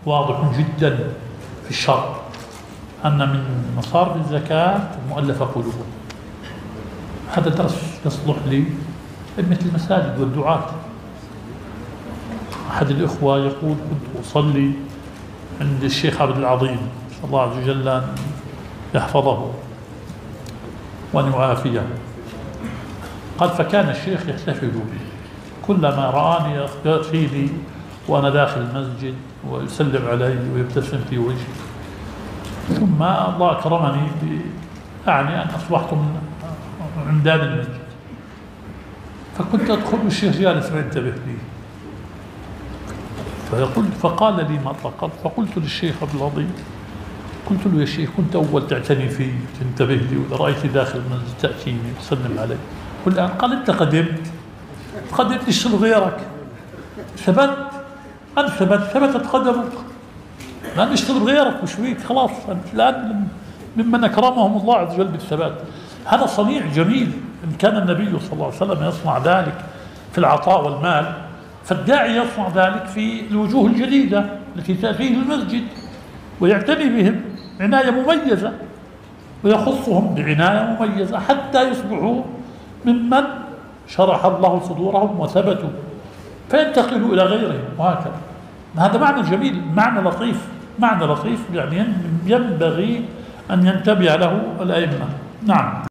واضح جدا في الشرع أن من مصارف الزكاة المؤلفة قلوبهم. هذا درس يصلح لأئمة المساجد والدعاة. أحد الإخوة يقول: كنت أصلي عند الشيخ عبد العظيم، نسأل الله عز وجل أن يحفظه وأن يعافيه. قال: فكان الشيخ يحتفل بي، كلما رآني يأتيني وأنا داخل المسجد ويسلم علي ويبتسم في وجهي، ثم الله أكرمني أعني أن أصبحت من عمدان المسجد، فكنت أدخل الشيخ جالس وينتبه لي، فقال لي مرة، فقلت للشيخ عبد العظيم، قلت له: يا شيخ، كنت أول تعتني في تنتبه لي، وإذا رأيتني داخل المسجد تأتيني وتسلم علي. قال: أنت قدمت اشتغل غيرك، ثبتت قدمك، الآن اشتغل غيرك وشويك، خلاص أنت الآن ممن أكرمهم الله عز وجل بالثبات. هذا صنيع جميل. إن كان النبي صلى الله عليه وسلم يصنع ذلك في العطاء والمال، فالداعي يصنع ذلك في الوجوه الجديدة التي تأتيه المسجد، ويعتني بهم عناية مميزة، ويخصهم بعناية مميزة حتى يصبحوا ممن شرح الله صدورهم وثبتوا، فينتقلوا إلى غيرهم، وهكذا. هذا معنى جميل، معنى لطيف يعني ينبغي أن ينتبه له الأئمة. نعم.